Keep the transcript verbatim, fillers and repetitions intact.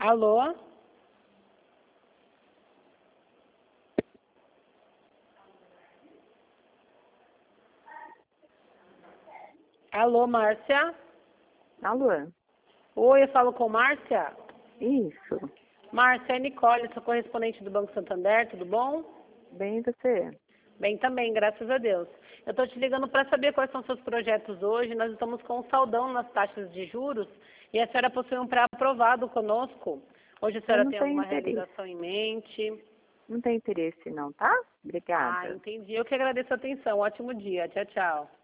Alô? Alô, Márcia? Alô? Oi, eu falo com Márcia? Isso. Márcia, é Nicole, sou correspondente do Banco Santander, tudo bom? Bem, e você? Bem também, graças a Deus. Eu estou te ligando para saber quais são seus projetos hoje. Nós estamos com um saldão nas taxas de juros e a senhora possui um pré-aprovado conosco. Hoje a Eu senhora não tem tenho alguma interesse. realização em mente? Não tenho interesse não, tá? Ah, Obrigada. entendi. Eu que agradeço a atenção. Ótimo dia. Tchau, tchau.